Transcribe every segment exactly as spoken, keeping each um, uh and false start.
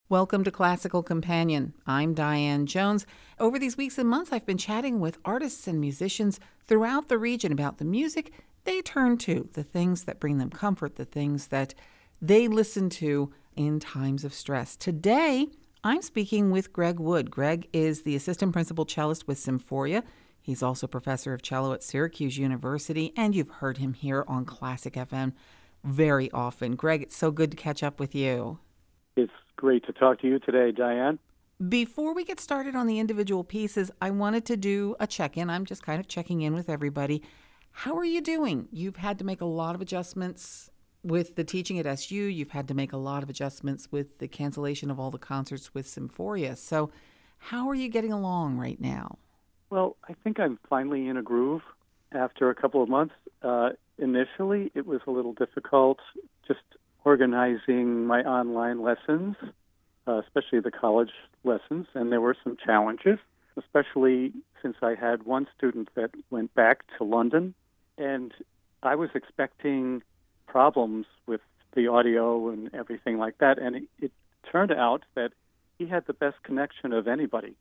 Welcome to Classical Companion. I'm Diane Jones. Over these weeks and months, I've been chatting with artists and musicians throughout the region about the music they turn to, the things that bring them comfort, the things that they listen to in times of stress. Today, I'm speaking with Greg Wood. Greg is the assistant principal cellist with Symphoria. He's also professor of cello at Syracuse University, and you've heard him here on Classic F M very often. Greg, it's so good to catch up with you. It's great to talk to you today, Diane. Before we get started on the individual pieces, I wanted to do a check-in. I'm just kind of checking in with everybody. How are you doing? You've had to make a lot of adjustments with the teaching at S U. You've had to make a lot of adjustments with the cancellation of all the concerts with Symphoria. So how are you getting along right now? Well, I think I'm finally in a groove after a couple of months. Uh, initially, it was a little difficult just organizing my online lessons, uh, especially the college lessons, and there were some challenges, especially since I had one student that went back to London, and I was expecting problems with the audio and everything like that, and it, it turned out that he had the best connection of anybody,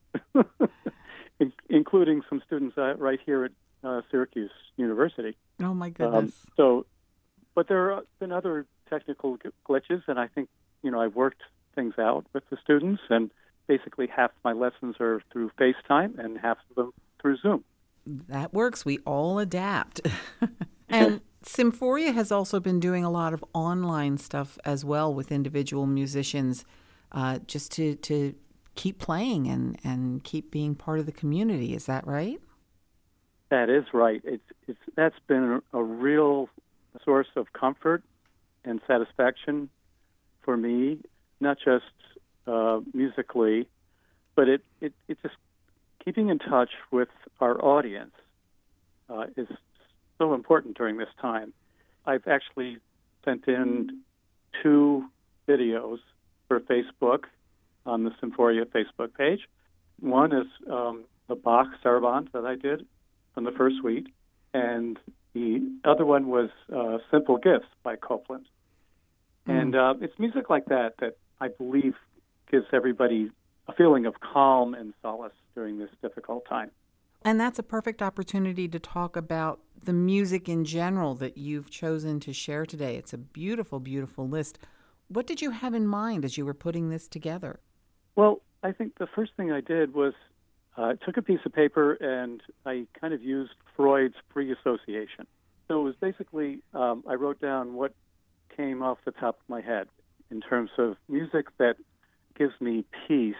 in, including some students uh, right here at uh, Syracuse University. Oh, my goodness. Um, so, but there have been other technical glitches, and I think, you know, I've worked things out with the students, and basically half my lessons are through FaceTime and half of them through Zoom. That works. We all adapt. And Symphoria has also been doing a lot of online stuff as well with individual musicians, uh, just to, to keep playing and, and keep being part of the community. Is that right? That is right. It's, it's that's been a, a real source of comfort and satisfaction for me, not just uh, musically, but it, it, it just keeping in touch with our audience uh, is so important during this time. I've actually sent in two videos for Facebook on the Symphoria Facebook page. One is um, the Bach Sarabande that I did from the first suite, and the other one was uh, Simple Gifts by Copland. Mm. And uh, it's music like that that I believe gives everybody a feeling of calm and solace during this difficult time. And that's a perfect opportunity to talk about the music in general that you've chosen to share today. It's a beautiful, beautiful list. What did you have in mind as you were putting this together? Well, I think the first thing I did was uh, I took a piece of paper and I kind of used Freud's free association. So it was basically, um, I wrote down what came off the top of my head in terms of music that gives me peace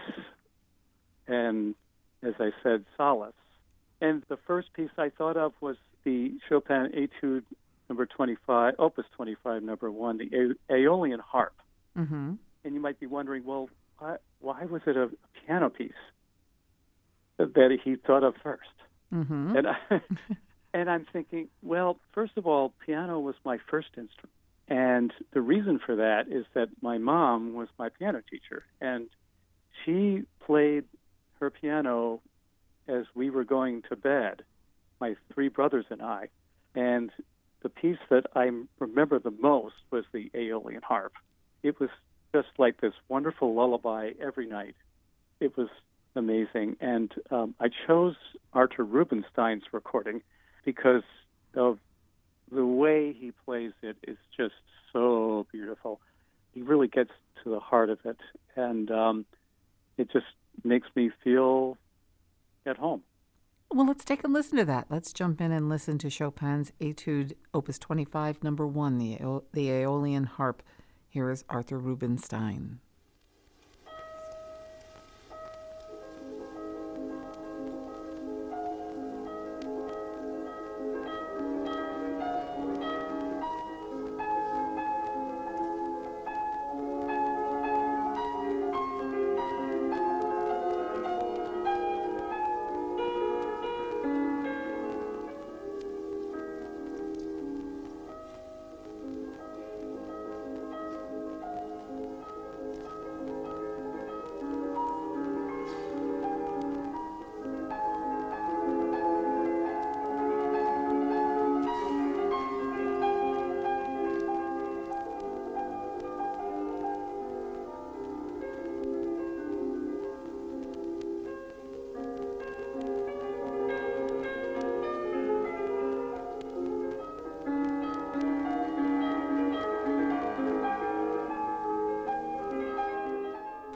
and, as I said, solace. And the first piece I thought of was the Chopin Etude number twenty-five, Opus twenty-five, number one, the Aeolian harp. Mm-hmm. And you might be wondering, well, why, why was it a piano piece that he thought of first? Mm-hmm. And, I, and I'm thinking, well, first of all, piano was my first instrument. And the reason for that is that my mom was my piano teacher, and she played her piano as we were going to bed, my three brothers and I. And the piece that I remember the most was the Aeolian harp. It was just like this wonderful lullaby every night. It was amazing. And um, I chose Arthur Rubinstein's recording because of the way he plays it is just so beautiful. He really gets to the heart of it, and um, it just makes me feel at home. Well, let's take a listen to that. Let's jump in and listen to Chopin's Etude, Opus twenty-five, number one, the, the Aeolian harp. Here is Arthur Rubinstein.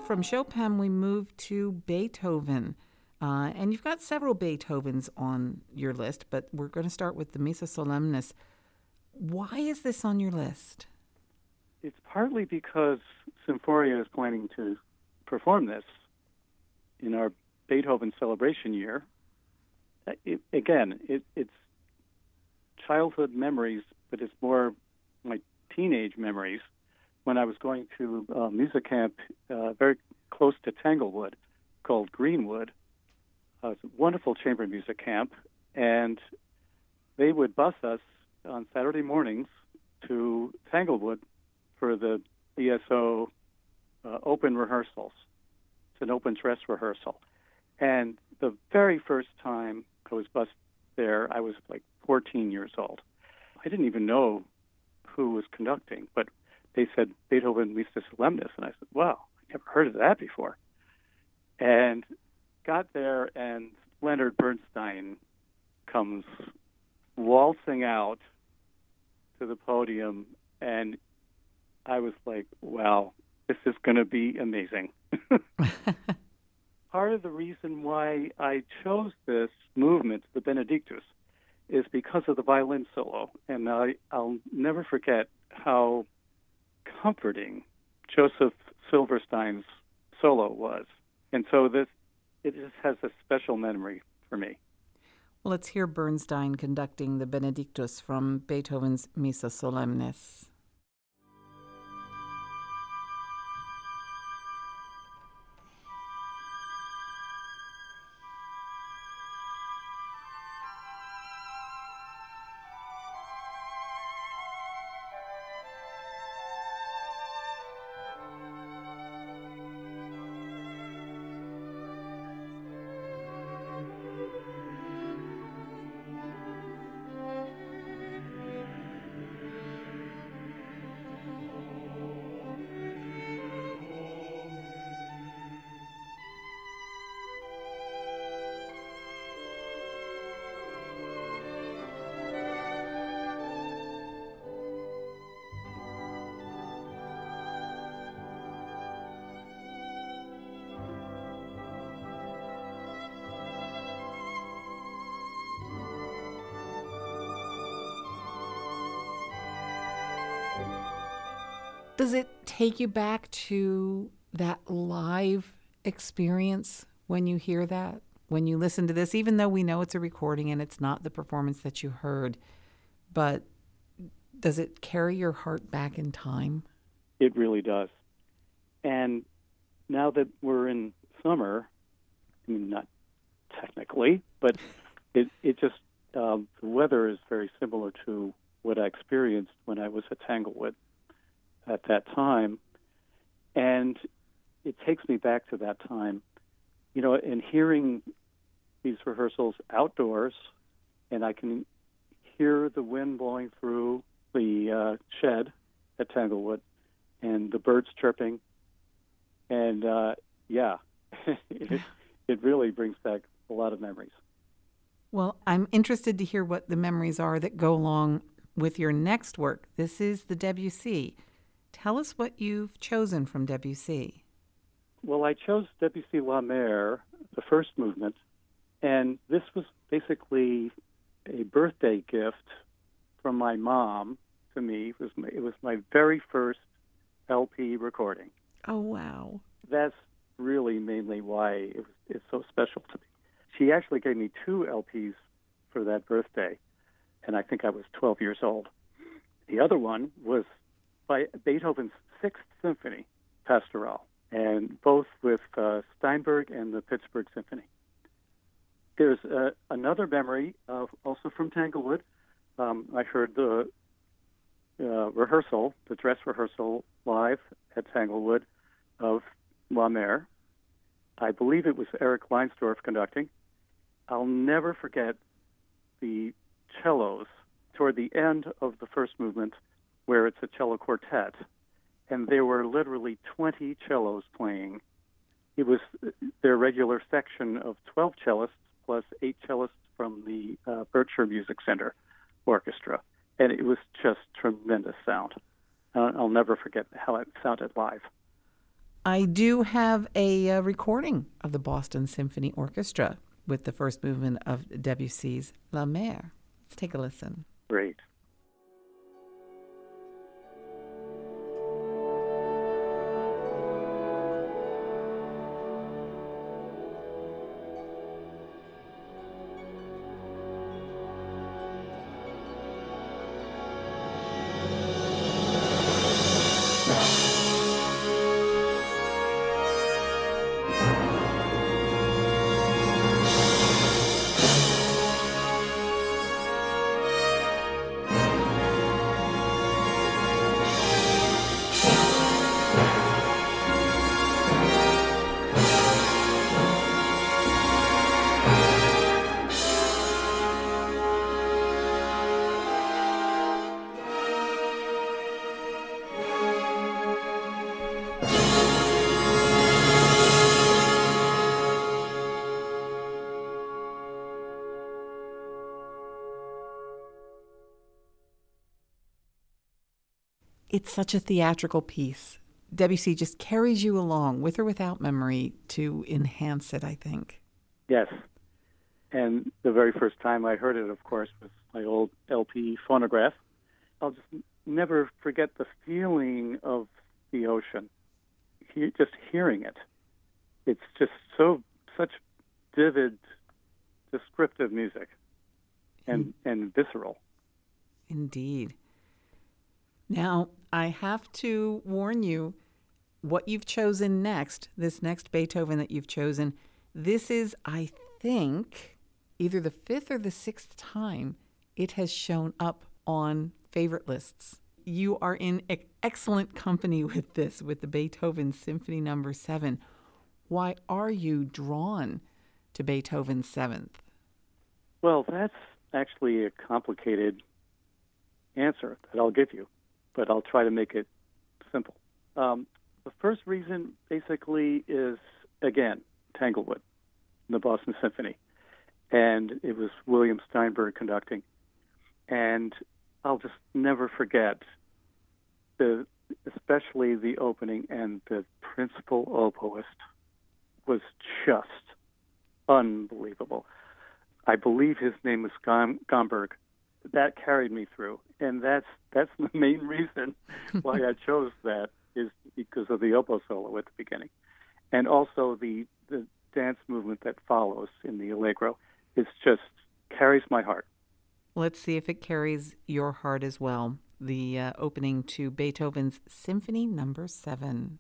from Chopin, we move to Beethoven. Uh, and you've got several Beethovens on your list, but we're going to start with the Missa Solemnis. Why is this on your list? It's partly because Symphoria is planning to perform this in our Beethoven celebration year. It, again, it, it's childhood memories, but it's more my teenage memories when I was going to a music camp uh, very close to Tanglewood called Greenwood. Uh, it's a wonderful chamber music camp, and they would bus us on Saturday mornings to Tanglewood for the E S O uh, open rehearsals. It's an open dress rehearsal. And the very first time I was bused there, I was like fourteen years old. I didn't even know who was conducting, but they said Beethoven Missa Solemnis, and I said, wow, I never heard of that before. And got there, and Leonard Bernstein comes waltzing out to the podium, and I was like, wow, this is going to be amazing. Part of the reason why I chose this movement, the Benedictus, is because of the violin solo. And I, I'll never forget how comforting Joseph Silverstein's solo was. And so this it just has a special memory for me. Well, let's hear Bernstein conducting the Benedictus from Beethoven's Missa Solemnis. Does it take you back to that live experience when you hear that, when you listen to this, even though we know it's a recording and it's not the performance that you heard, but does it carry your heart back in time? It really does. And now that we're in summer, I mean, not technically, but it, it just, um, the weather is very similar to what I experienced when I was at Tanglewood at that time, and it takes me back to that time, you know, and hearing these rehearsals outdoors, and I can hear the wind blowing through the uh, shed at Tanglewood, and the birds chirping, and uh, yeah, it, it really brings back a lot of memories. Well, I'm interested to hear what the memories are that go along with your next work. This is the Debussy. Tell us what you've chosen from Debussy. Well, I chose Debussy La Mer, the first movement, and this was basically a birthday gift from my mom to me. It was my, it was my very first L P recording. Oh, wow. That's really mainly why it was, it's so special to me. She actually gave me two L Ps for that birthday, and I think I was twelve years old. The other one was by Beethoven's Sixth Symphony, Pastoral, and both with uh, Steinberg and the Pittsburgh Symphony. There's uh, another memory, uh, also from Tanglewood. Um, I heard the uh, rehearsal, the dress rehearsal live at Tanglewood of La Mer. I believe it was Eric Leinsdorf conducting. I'll never forget the cellos toward the end of the first movement, where it's a cello quartet, and there were literally twenty cellos playing. It was their regular section of twelve cellists plus eight cellists from the uh, Berkshire Music Center Orchestra, and it was just tremendous sound. Uh, I'll never forget how it sounded live. I do have a, uh recording of the Boston Symphony Orchestra with the first movement of Debussy's La Mer. Let's take a listen. Great. It's such a theatrical piece. Debussy just carries you along, with or without memory, to enhance it, I think. Yes. And the very first time I heard it, of course, was my old L P phonograph. I'll just never forget the feeling of the ocean, he, just hearing it. It's just so such vivid, descriptive music and, and visceral. Indeed. Now, I have to warn you, what you've chosen next, this next Beethoven that you've chosen, this is, I think, either the fifth or the sixth time it has shown up on favorite lists. You are in e- excellent company with this, with the Beethoven Symphony Number Seven. Why are you drawn to Beethoven's Seventh? Well, that's actually a complicated answer that I'll give you, but I'll try to make it simple. Um, the first reason basically is, again, Tanglewood, the Boston Symphony. And it was William Steinberg conducting. And I'll just never forget, the, especially the opening, and the principal oboist was just unbelievable. I believe his name was Gom- Gomberg. That carried me through, and that's that's the main reason why I chose that, is because of the oboe solo at the beginning, and also the the dance movement that follows in the allegro. It just carries my heart. Let's see if it carries your heart as well. The uh, opening to Beethoven's Symphony Number Seven.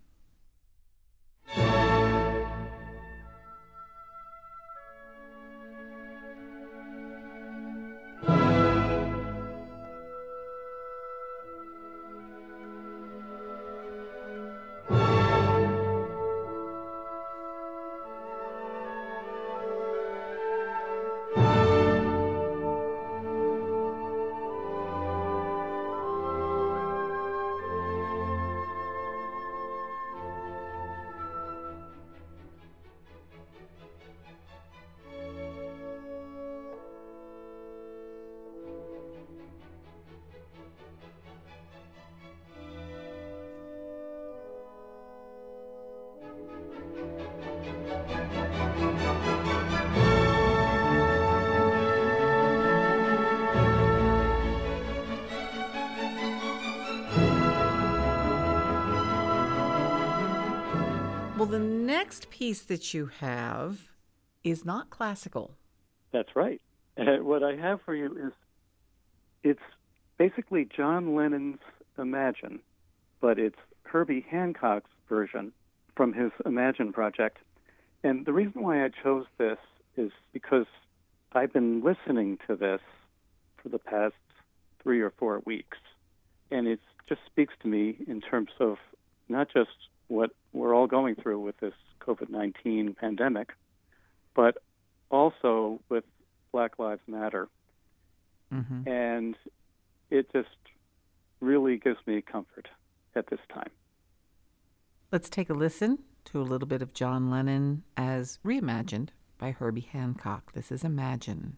Well, the next piece that you have is not classical. That's right. Uh, what I have for you is, it's basically John Lennon's Imagine, but it's Herbie Hancock's version from his Imagine project. And the reason why I chose this is because I've been listening to this for the past three or four weeks, and it just speaks to me in terms of not just what we're all going through with this covid nineteen pandemic, but also with Black Lives Matter. Mm-hmm. And it just really gives me comfort at this time. Let's take a listen to a little bit of John Lennon as reimagined by Herbie Hancock. This is Imagine.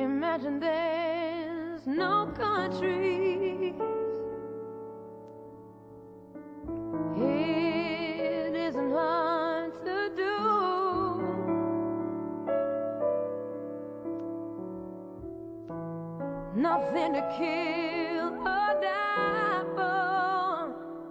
Imagine there's no country. It isn't hard to do. Nothing to kill or die for,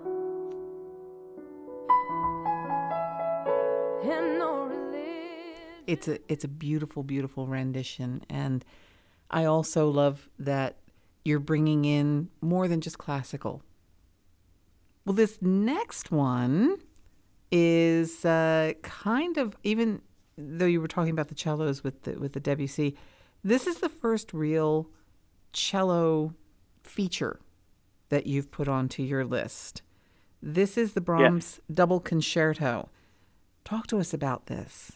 and no religion. It's a it's a beautiful, beautiful rendition, and I also love that you're bringing in more than just classical. Well, this next one is uh, kind of, even though you were talking about the cellos with the with the Debussy, this is the first real cello feature that you've put onto your list. This is the Brahms Yes. Double Concerto. Talk to us about this.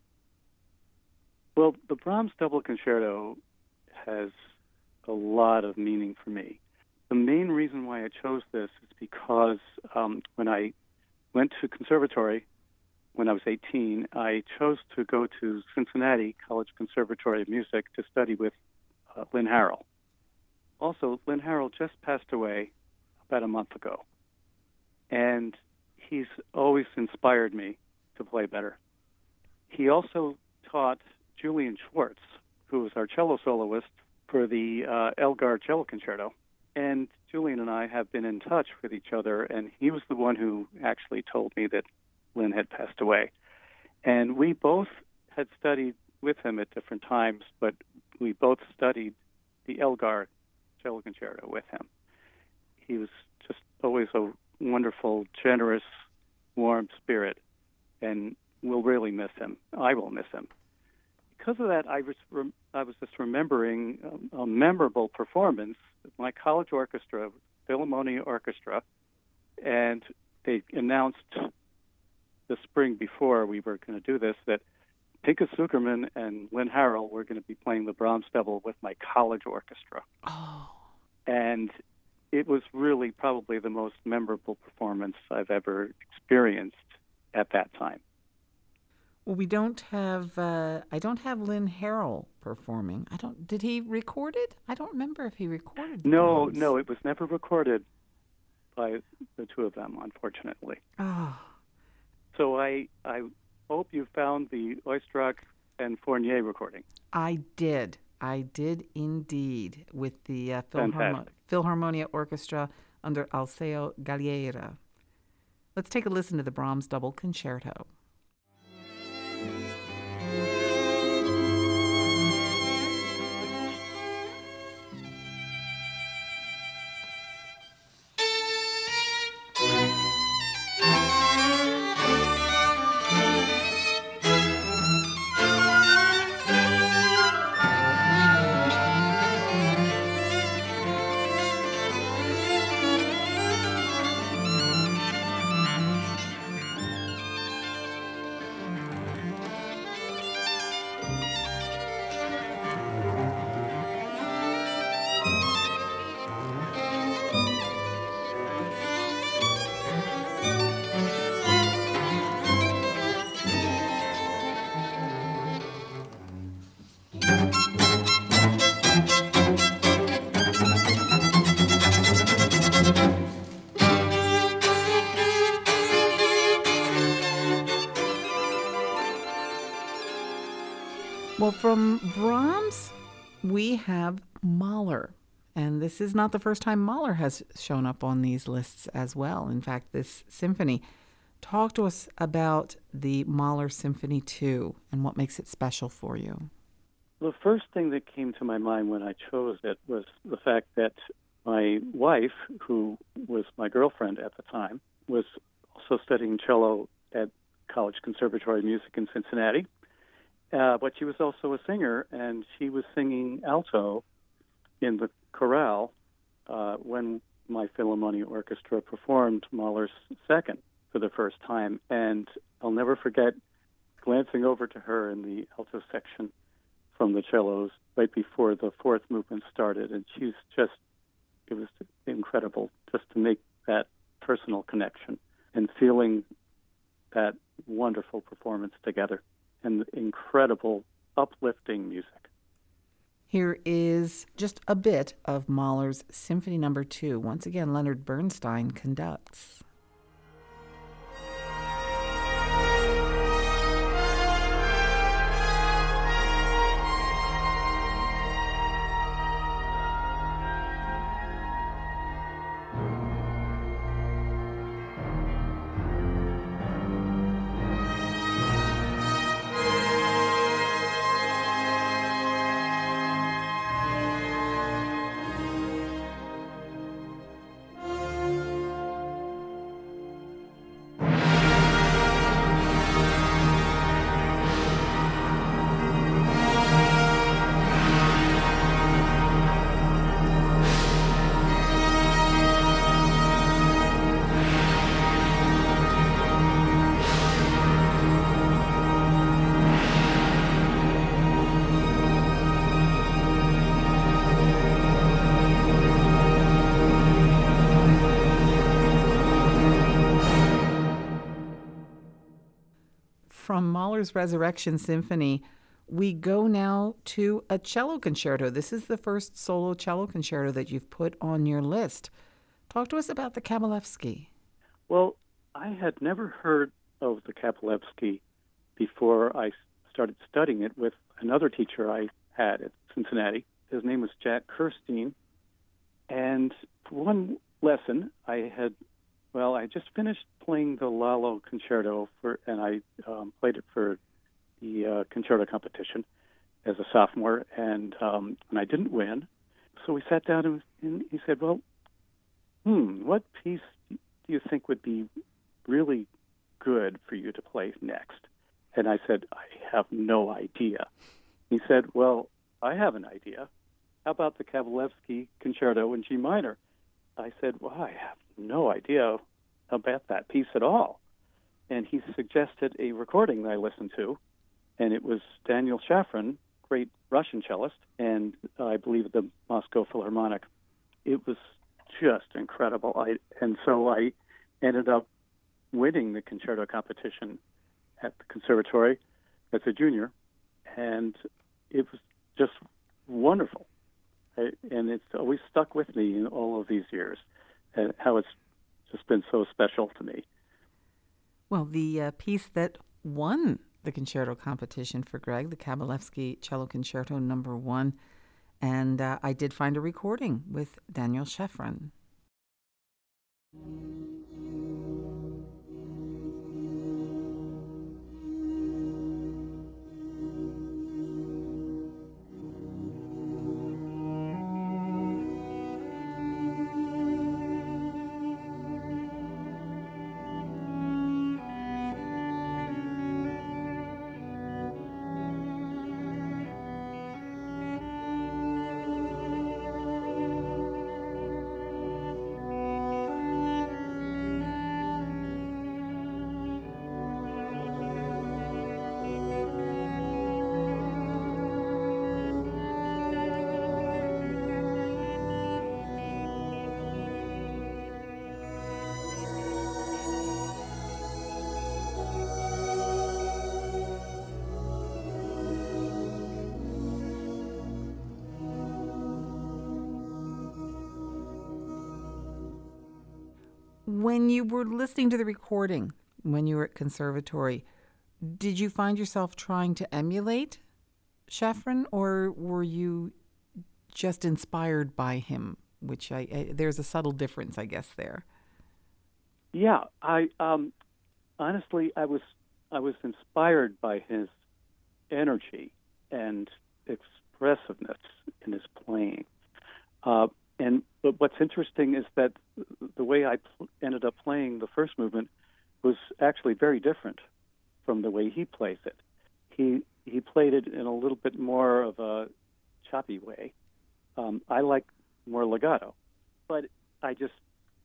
Well, the Brahms Double Concerto has a lot of meaning for me. The main reason why I chose this is because um, when I went to conservatory when I was eighteen, I chose to go to Cincinnati College Conservatory of Music to study with uh, Lynn Harrell. Also, Lynn Harrell just passed away about a month ago, and he's always inspired me to play better. He also taught Julian Schwartz, who was our cello soloist for the uh, Elgar Cello Concerto. And Julian and I have been in touch with each other, and he was the one who actually told me that Lynn had passed away. And we both had studied with him at different times, but we both studied the Elgar Cello Concerto with him. He was just always a wonderful, generous, warm spirit, and we'll really miss him. I will miss him. Because of that, I was rem- I was just remembering a, a memorable performance with my college orchestra, Philharmonia Orchestra, and they announced the spring before we were going to do this that Pinchas Zukerman and Lynn Harrell were going to be playing the Brahms Double with my college orchestra. Oh. And it was really probably the most memorable performance I've ever experienced at that time. Well, we don't have, uh, I don't have Lynn Harrell performing. I don't, did he record it? I don't remember if he recorded the No, Brahms. no, it was never recorded by the two of them, unfortunately. Oh. So I I hope you found the Oistrakh and Fournier recording. I did. I did indeed, with the uh, Philharmo- Fantastic. Philharmonia Orchestra under Alceo Galliera. Let's take a listen to the Brahms Double Concerto. Well, from Brahms, we have Mahler. And this is not the first time Mahler has shown up on these lists as well. In fact, this symphony. Talk to us about the Mahler Symphony two and what makes it special for you. The first thing that came to my mind when I chose it was the fact that my wife, who was my girlfriend at the time, was also studying cello at College Conservatory of Music in Cincinnati. Uh, but she was also a singer, and she was singing alto in the chorale uh, when my Philharmonia Orchestra performed Mahler's Second for the first time. And I'll never forget glancing over to her in the alto section from the cellos right before the fourth movement started. And she's just, it was incredible just to make that personal connection and feeling that wonderful performance together and incredible, uplifting music. Here is just a bit of Mahler's Symphony Number Two. Once again, Leonard Bernstein conducts. From Mahler's Resurrection Symphony, we go now to a cello concerto. This is the first solo cello concerto that you've put on your list. Talk to us about the Kabalevsky. Well, I had never heard of the Kabalevsky before I started studying it with another teacher I had at Cincinnati. His name was Jack Kirstein. And for one lesson, I had Well, I just finished playing the Lalo Concerto, for, and I um, played it for the uh, concerto competition as a sophomore, and um, and I didn't win. So we sat down, and, and he said, well, hmm, what piece do you think would be really good for you to play next? And I said, I have no idea. He said, well, I have an idea. How about the Kabalevsky Concerto in G minor? I said, well, I have no idea about that piece at all. And he suggested a recording that I listened to, and it was Daniel Shafran, great Russian cellist, and uh, I believe the Moscow Philharmonic. It was just incredible. I, and so I ended up winning the concerto competition at the conservatory as a junior, and it was just wonderful. I, and it's always stuck with me in all of these years, and how it's just been so special to me. Well, the uh, piece that won the concerto competition for Greg, the Kabalevsky Cello Concerto Number One, and uh, I did find a recording with Daniel Shafran. When you were listening to the recording, when you were at conservatory, did you find yourself trying to emulate Shafran, or were you just inspired by him? Which I, I there's a subtle difference, I guess, there. Yeah, I um, honestly, I was I was inspired by his energy and expressiveness in his playing. Uh, and but what's interesting is that the way I pl- ended up playing the first movement was actually very different from the way he plays it. He he played it in a little bit more of a choppy way. Um, I like more legato, but I just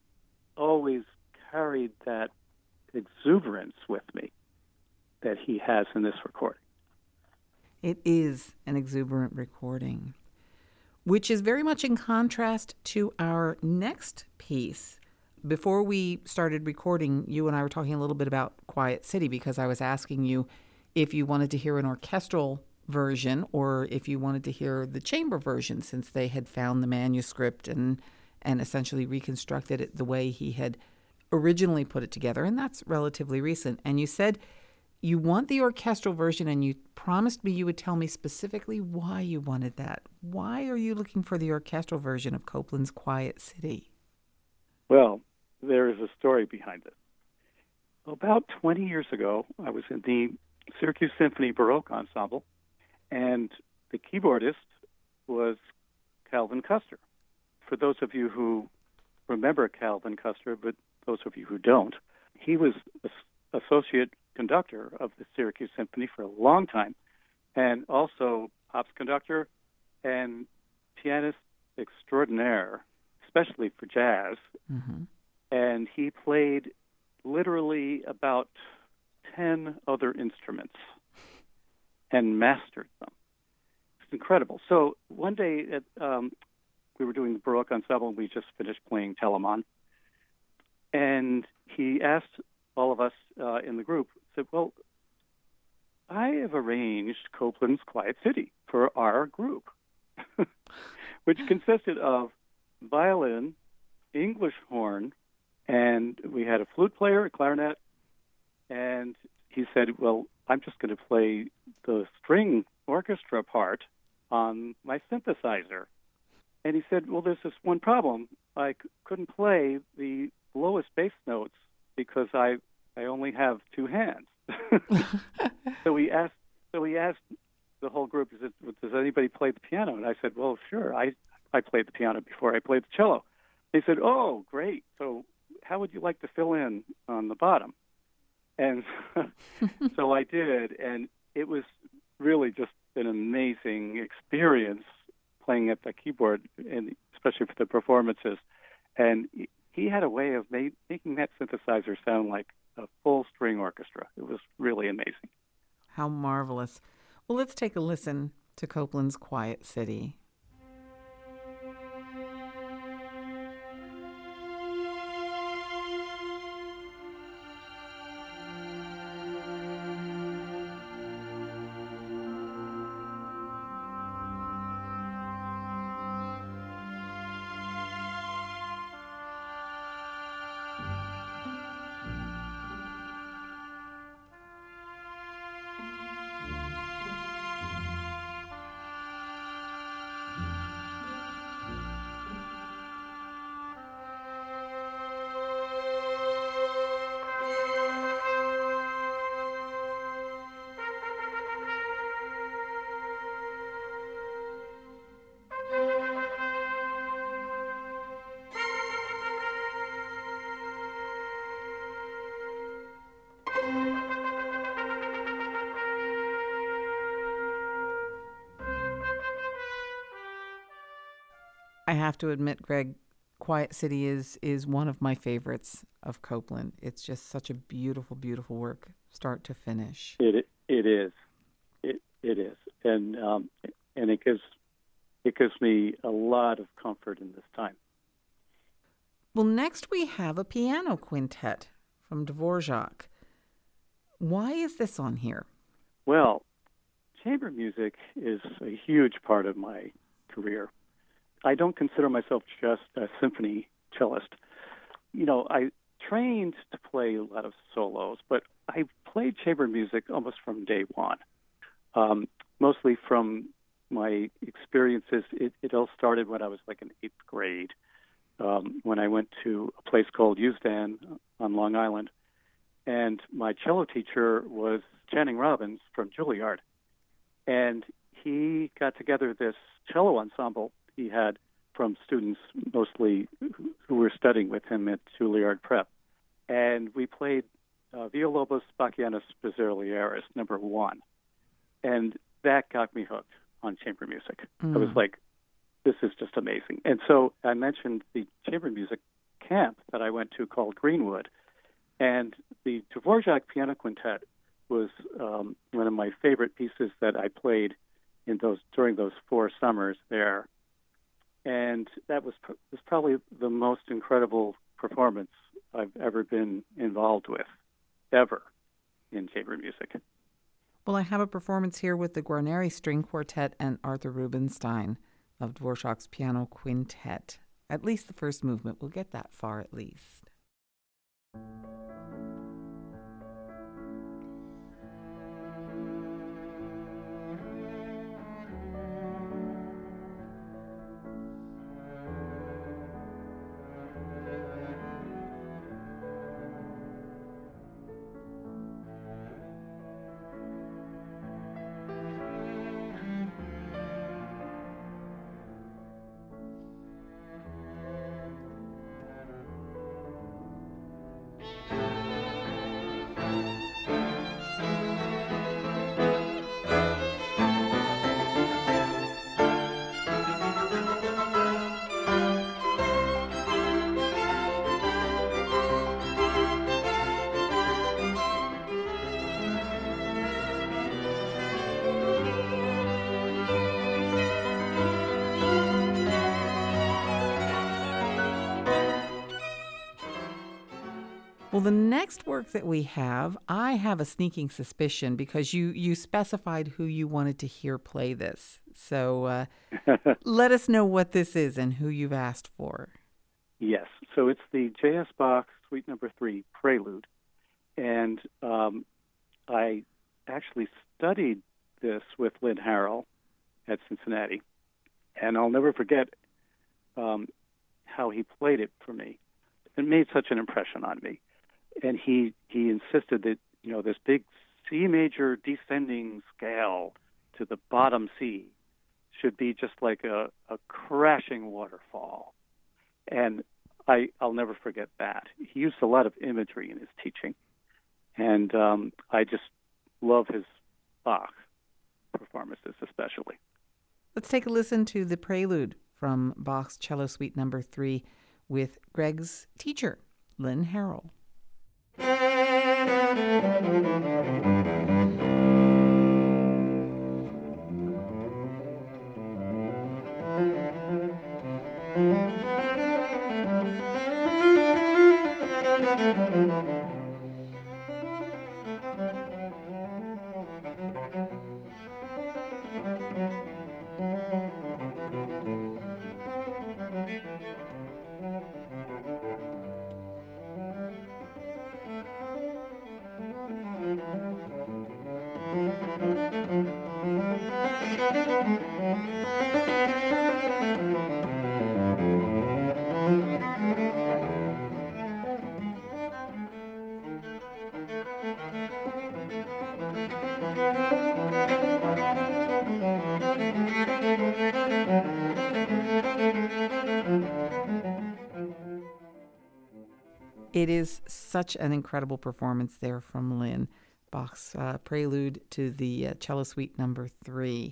always carried that exuberance with me that he has in this recording. It is an exuberant recording, which is very much in contrast to our next piece. Before we started recording, you and I were talking a little bit about Quiet City because I was asking you if you wanted to hear an orchestral version, or if you wanted to hear the chamber version, since they had found the manuscript and and essentially reconstructed it the way he had originally put it together, and that's relatively recent. And you said you want the orchestral version, and you promised me you would tell me specifically why you wanted that. Why are you looking for the orchestral version of Copland's Quiet City? Well, there is a story behind it. About twenty years ago, I was in the Syracuse Symphony Baroque Ensemble, and the keyboardist was Calvin Custer. For those of you who remember Calvin Custer, but those of you who don't, he was a- associate conductor of the Syracuse Symphony for a long time, and also Pops conductor and pianist extraordinaire, especially for jazz. Mm-hmm. And he played literally about ten other instruments and mastered them. It's incredible. So one day at, um, we were doing the Baroque Ensemble, and we just finished playing Telemann. And he asked all of us uh, in the group, said, well, I have arranged Copland's Quiet City for our group, which consisted of violin, English horn, and we had a flute player, a clarinet, and he said, well, I'm just going to play the string orchestra part on my synthesizer. And he said, well, there's this one problem. I c- couldn't play the lowest bass notes because I I only have two hands. so he asked so he asked the whole group, he said, does anybody play the piano? And I said, well, sure. I, I played the piano before I played the cello. He said, oh, great. So how would you like to fill in on the bottom? And so I did, and it was really just an amazing experience playing at the keyboard, and especially for the performances. And he had a way of ma- making that synthesizer sound like a full string orchestra. It was really amazing. How marvelous. Well, let's take a listen to Copland's Quiet City. I have to admit, Greg, Quiet City is is one of my favorites of Copland. It's just such a beautiful, beautiful work, start to finish. It it is, it it is, and um, and it gives it gives me a lot of comfort in this time. Well, next we have a piano quintet from Dvorak. Why is this on here? Well, chamber music is a huge part of my career. I don't consider myself just a symphony cellist. You know, I trained to play a lot of solos, but I played chamber music almost from day one. Um, mostly from my experiences, it, it all started when I was like in eighth grade, um, when I went to a place called Usedan on Long Island. And my cello teacher was Channing Robbins from Juilliard. And he got together this cello ensemble he had from students mostly who were studying with him at Juilliard Prep. And we played uh, Villalobos Bacchianos Berlioz number one. And that got me hooked on chamber music. Mm. I was like, this is just amazing. And so I mentioned the chamber music camp that I went to called Greenwood. And the Dvorak Piano Quintet was um, one of my favorite pieces that I played in those during those four summers there. And that was was probably the most incredible performance I've ever been involved with, ever, in chamber music. Well, I have a performance here with the Guarneri String Quartet and Arthur Rubinstein of Dvorak's Piano Quintet. At least the first movement. We'll get that far at least. Well, the next work that we have, I have a sneaking suspicion because you, you specified who you wanted to hear play this. So uh, let us know what this is and who you've asked for. Yes. So it's the J S. Bach Suite Number Three Prelude, and um, I actually studied this with Lynn Harrell at Cincinnati, and I'll never forget um, how he played it for me. It made such an impression on me. And he, he insisted that, you know, this big C major descending scale to the bottom C should be just like a, a crashing waterfall. And I, I'll never forget that. He used a lot of imagery in his teaching. And um, I just love his Bach performances especially. Let's take a listen to the prelude from Bach's Cello Suite Number Three with Greg's teacher, Lynn Harrell. It is such an incredible performance there from Lynn. Bach's uh, prelude to the uh, Cello Suite Number Three.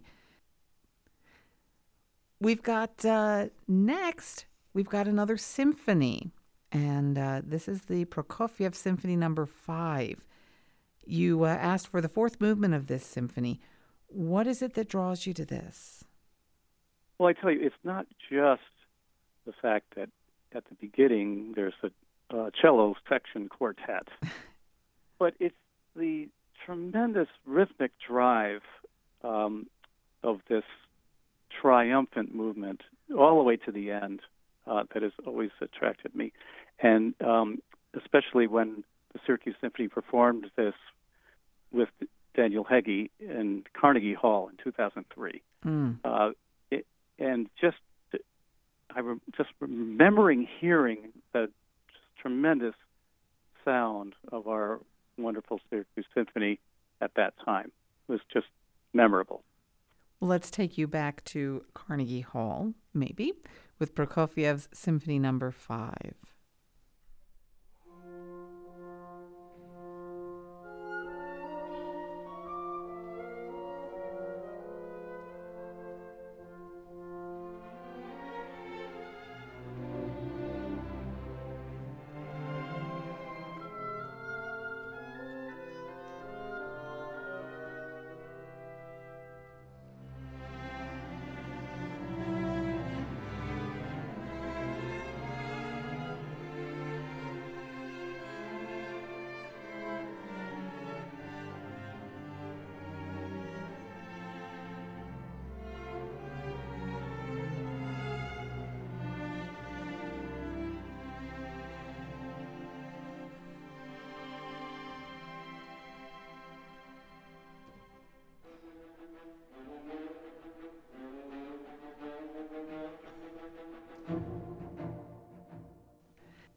We've got uh, next, we've got another symphony, and uh, this is the Prokofiev Symphony Number Five. You uh, asked for the fourth movement of this symphony. What is it that draws you to this? Well, I tell you, it's not just the fact that at the beginning there's a uh, cello section quartet, but it's the tremendous rhythmic drive um, of this triumphant movement all the way to the end uh, that has always attracted me. And um, especially when the Syracuse Symphony performed this with Daniel Heggie in Carnegie Hall in two thousand three. Mm. Uh, it, and just I re- just remembering hearing the tremendous sound of our wonderful Syracuse Symphony at that time was just memorable. Well, let's take you back to Carnegie Hall, maybe, with Prokofiev's Symphony Number Five.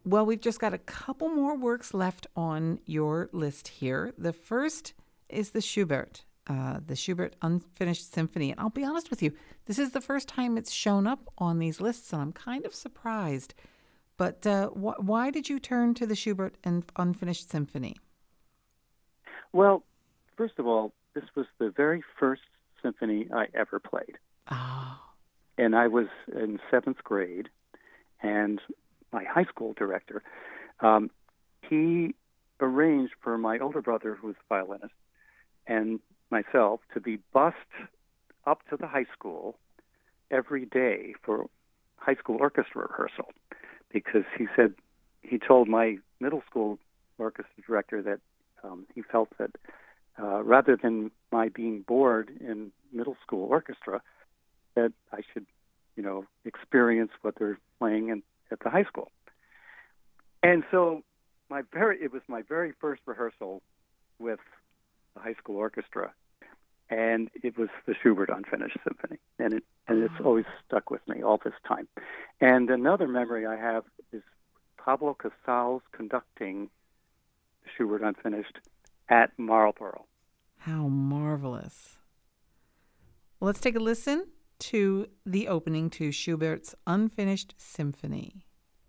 Well, we've just got a couple more works left on your list here. The first is the Schubert, uh, the Schubert Unfinished Symphony. And I'll be honest with you, this is the first time it's shown up on these lists, and I'm kind of surprised. But uh, wh- why did you turn to the Schubert and Unfinished Symphony? Well, first of all, this was the very first symphony I ever played. Oh. And I was in seventh grade, and my high school director, um, he arranged for my older brother, who was a violinist, and myself to be bussed up to the high school every day for high school orchestra rehearsal, because he said, he told my middle school orchestra director that um, he felt that uh, rather than my being bored in middle school orchestra, that I should, you know, experience what they're playing in, at the high school. And so my very, it was my very first rehearsal with the high school orchestra, and it was the Schubert Unfinished Symphony, and it and it's always stuck with me all this time. And another memory I have is Pablo Casals conducting the Schubert Unfinished at Marlborough. How marvelous. Well, let's take a listen to the opening to Schubert's Unfinished Symphony.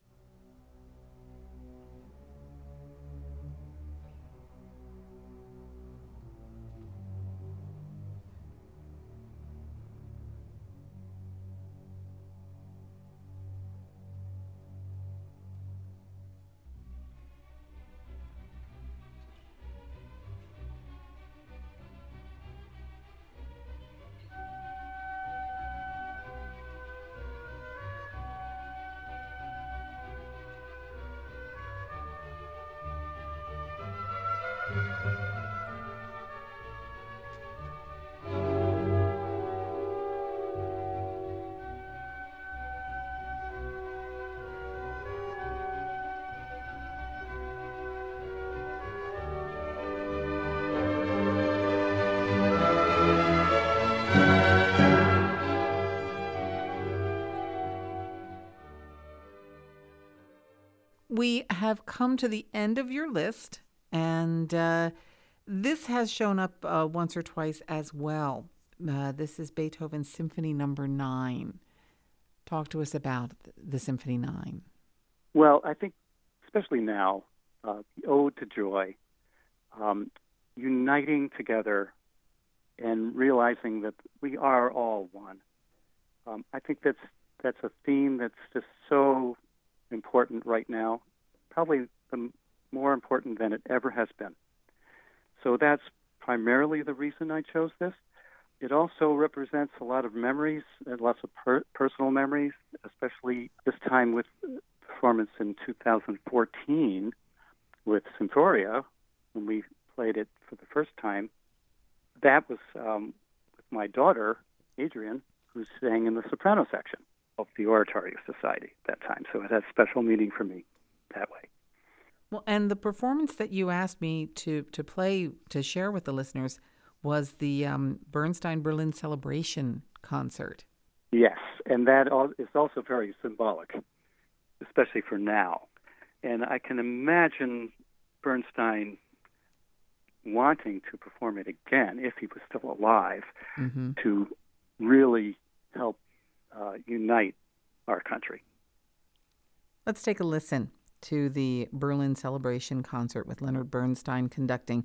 We have come to the end of your list, and uh, this has shown up uh, once or twice as well. Uh, this is Beethoven's Symphony Number Nine. Talk to us about the Symphony Nine. Well, I think, especially now, uh, the Ode to Joy, um, uniting together and realizing that we are all one. Um, I think that's that's a theme that's just so important right now, probably the more important than it ever has been. So that's primarily the reason I chose this. It also represents a lot of memories, and lots of per- personal memories, especially this time with performance in two thousand fourteen with Symphoria, when we played it for the first time. That was um, with my daughter, Adrian, who sang in the soprano section of the Oratory Society at that time. So it has special meaning for me that way. Well, and the performance that you asked me to, to play, to share with the listeners, was the um, Bernstein Berlin Celebration concert. Yes, and that is also very symbolic, especially for now. And I can imagine Bernstein wanting to perform it again, if he was still alive, mm-hmm. to really help uh, unite our country. Let's take a listen to the Berlin Celebration concert with Leonard Bernstein conducting.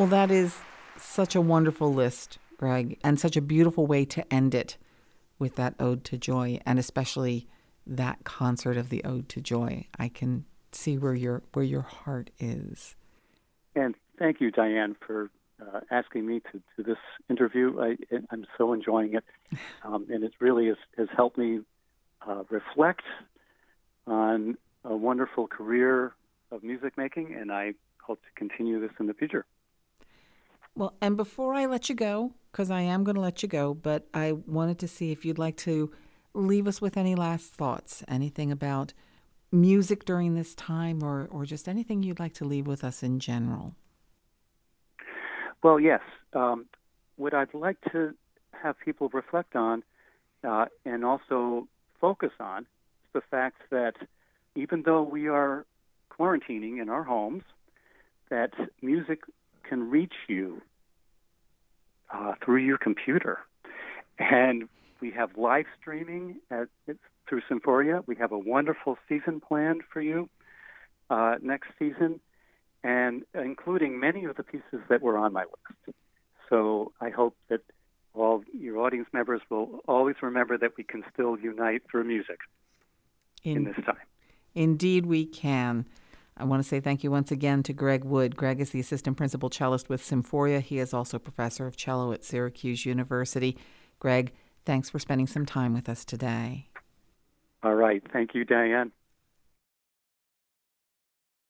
Well, that is such a wonderful list, Greg, and such a beautiful way to end it with that Ode to Joy, and especially that concert of the Ode to Joy. I can see where your where your heart is. And thank you, Diane, for uh, asking me to do this interview. I, I'm so enjoying it, um, and it really has, has helped me uh, reflect on a wonderful career of music making, and I hope to continue this in the future. Well, and before I let you go, because I am going to let you go, but I wanted to see if you'd like to leave us with any last thoughts, anything about music during this time, or, or just anything you'd like to leave with us in general. Well, yes. Um, what I'd like to have people reflect on uh, and also focus on is the fact that even though we are quarantining in our homes, that music can reach you uh, through your computer. And we have live streaming at, it's through Symphoria. We have a wonderful season planned for you uh, next season, and including many of the pieces that were on my list. So I hope that all your audience members will always remember that we can still unite through music in, in this time. Indeed we can. I want to say thank you once again to Greg Wood. Greg is the assistant principal cellist with Symphoria. He is also professor of cello at Syracuse University. Greg, thanks for spending some time with us today. All right. Thank you, Diane.